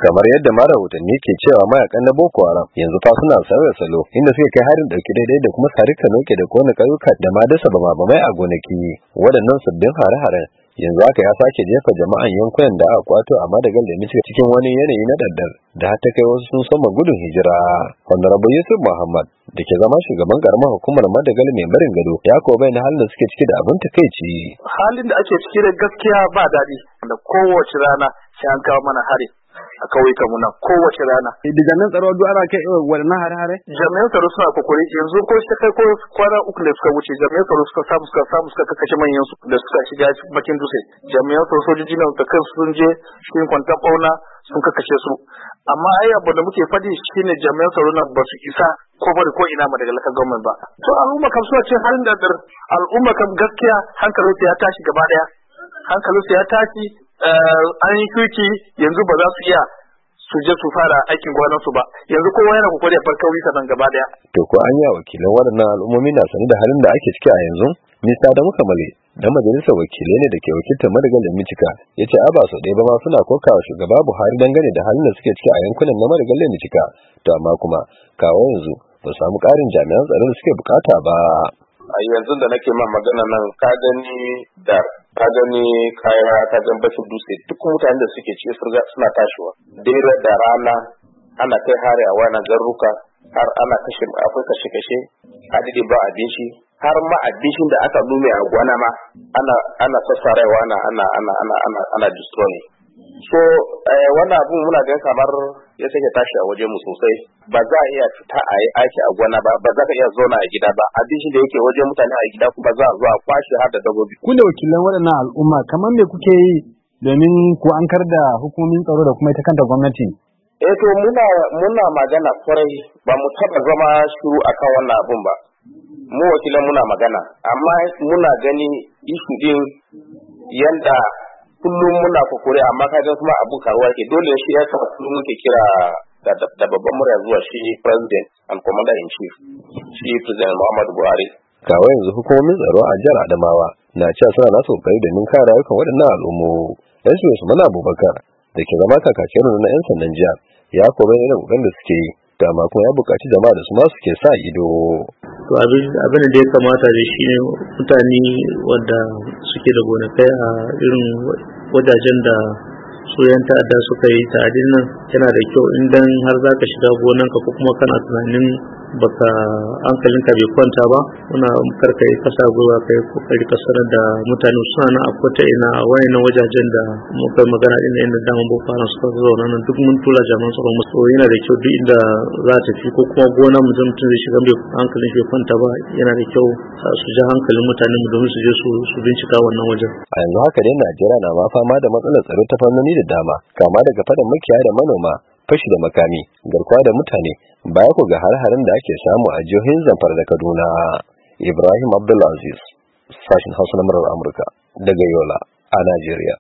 kamar yadda ma rahotanni ke cewa mayakan na Boko Haram yanzu fa suna sauya salo inda suke kai harin dauki daidai da kuma sarika noke da kona ƙauyuka da ma dasa bama-bamai a gonaki. Waɗannan sabbin hare-haren yanzu haka ya sake jefa jama'an yankunan da aka kwato a Madagal da Michigan cikin wani yanayi na daddar da har ta kai wasu sun soma gudun hijira. Honorable Yusuf Muhammad da ke zama shugaban karamar hukumar Madagal mai barin gado ya kuwa bayyana halin da suke ciki da abin takeici. Halin da ake ciki da gaskiya ba daɗi da kowace rana sai an kawo mana hari a kauyukan mu nan kowace rana. Jami'an tsaro duk ana kai waɗannan hare-hare? Jami'an tsaro suna kokari yanzu ko shi kai ko kwana uku da suka wuce jami'an tsaro suka kashe manyan su da suka shiga bakin dutse. Jami'an tsaro sojoji nan da kansu sun je cikin kwantan bauna sun kashe su. Amma ai abu da muke faɗi shine jami'an tsaro nan ba su isa ko ina ma daga lakar gwamnati ba. To al'umma kam suna cin halin da al'umma kam gaskiya hankalinsu ya tashi gaba daya. Hankalinsu ya tashi an yi shuki yanzu ba za su iya su je su fara aikin gwanansu ba yanzu kowa yana kokari ya farka wisa nan gaba daya. To ko an yi wakilan waɗannan al'ummomi na sani da halin da ake ciki a yanzu? Mista Adamu Kamale dan majalisar wakilai ne da ke wakiltar Madagal da Michigan ya ce ba su ɗaya ba ma suna kokawa shugaba Buhari dangane da halin da suke ciki a yankunan na Madagal da Michigan to amma kuma kawo yanzu ba samu ƙarin jami'an tsaro da suke bukata ba. A yanzu da nake ma magana nan ka gani kaya ka gan basu dutse duk mutanen da suke ci suna tashiwa dare da rana ana kai hari a wani garuka har ana akwai kashe adadi ba abinci har ma abincin da aka nume a gwana ma ana sassarewa ana destroy. So wannan abun muna gan kamar ya sake tashi a waje mu sosai ba za a iya fita a yi aiki a gona ba za ka iya zauna a gida ba abincin da yake waje mutane a gida kuma za a zo a kwashe har da dabbobi. Ku da wakilan waɗannan al'umma kamar me kuke yi domin ku ankar da hukumomin tsaro da kuma ita kanta gwamnati? To muna magana kwarai ba mu taba zama shiru akan wannan abun ba. Mu wakilan muna magana amma muna gani ishu din yanda kullum muna kokore amma kaga kuma abun karuwa ke dole shi ya sa kullum muke kira da babban murya zuwa shi president and commander in chief shi president Muhammadu Buhari. Kawo yanzu hukumomin tsaro a jihar Adamawa na cewa suna nasu kokari domin kare rayukan waɗannan al'ummu. Dan shi Usman Abubakar da ke zama kakakin na 'yan sandan jihar ya kore irin kokarin da suke yi da amma kuma ya buƙaci jama'a da su ma suke sa ido. To abin da ya kamata da shi ne mutane wanda suke da gonakai a irin wajajen da su yan ta'adda suka yi ta'adin nan yana da kyau idan har za ka shiga gonanka ko kuma kana tunanin baka hankalinka bai kwanta ba muna karka yi kasa gwiwa ka yi kokari ka sanar da mutane suna nan a kota ina a wayannan wajajen da muka magana din inda daman boko haram suka zauna nan duk mun tura jami'an tsaro musu yana da kyau duk inda za ta fi ko kuma gona mutum zai shiga bai hankalin bai kwanta ba yana da kyau su ji hankalin mutane mu domin su je su bincika wannan wajen. A yanzu haka dai Najeriya na ma fama da matsalar tsaro ta fannoni da dama kama daga fadan makiyaya da manoma fashi da makami garkuwa da mutane baya ku ga har-harin da ake samu a jihohin Zamfara da Kaduna. Ibrahim Abdulaziz sashin Hausa na Amurka daga Yola a Najeriya.